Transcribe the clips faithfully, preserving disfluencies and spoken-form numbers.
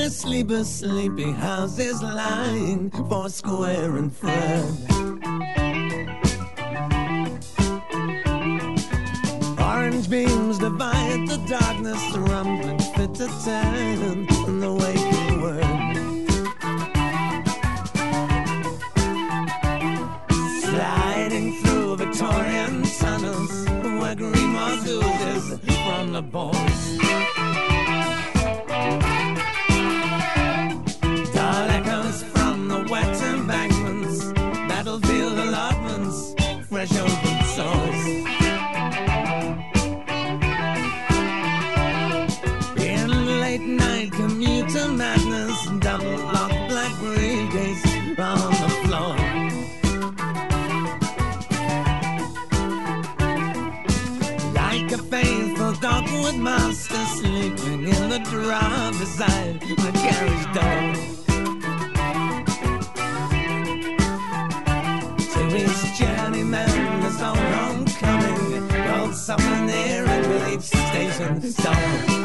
where sleepers, sleepy houses lying four square and fret. Orange beams divide the darkness, rumbling fit to ten in the waking world. Sliding through Victorian tunnels where green moss oozes from the boards. Dull echoes from the wet embankments, battlefield allotments, fresh open sores. In late night commuter madness, double locked black briefcase on the floor. Like a faithful dogwood master sleeping in the driver's side the carriage door. To his journeyman, there's no homecoming, gold souvenir at village station store.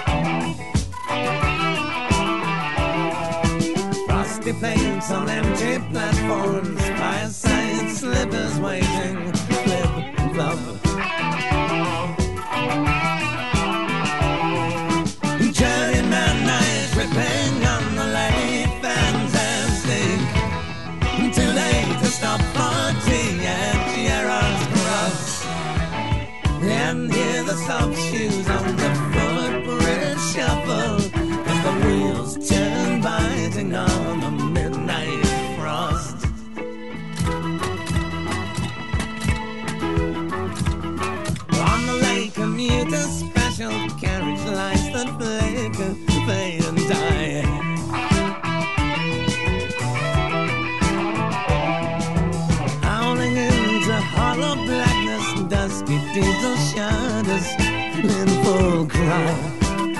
Frosty paints on empty platforms, fireside slippers waiting, flip, flop. Journeyman night ripping on the late fantastic. Too late to stop for tea at Gerrard's Cross and hear the soft shoes on the footbridge shuffle as the wheels turn, biting on the midnight frost. On the late commuter special carriage lights that flicker, fade and die. Howling into hollow blackness, dusky diesel shudders in full cry.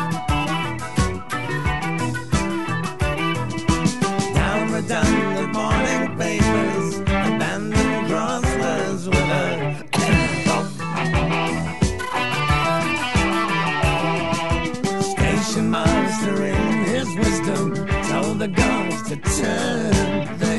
Down redundant morning papers, abandoned crosswords with a station master in his wisdom told the gods to turn.